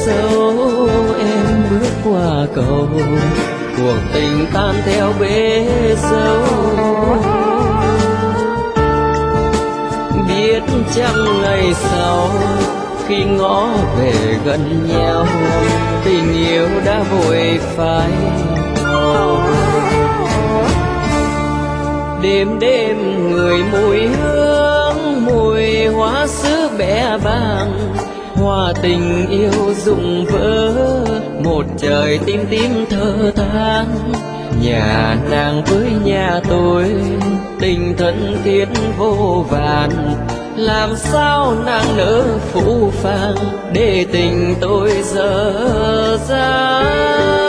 dấu em bước qua cầu, cuộc tình tan theo bể dâu. Biết chăng ngày sau khi ngõ về gần nhau, tình yêu đã vội phai màu. Đêm đêm người mùi hương, mùi hoa sứ bẽ bàng, hoa tình yêu rụng vỡ, một trời tím tím thơ than. Nhà nàng với nhà tôi tình thân thiết vô vàn, làm sao nàng nỡ phũ phàng để tình tôi dở dang.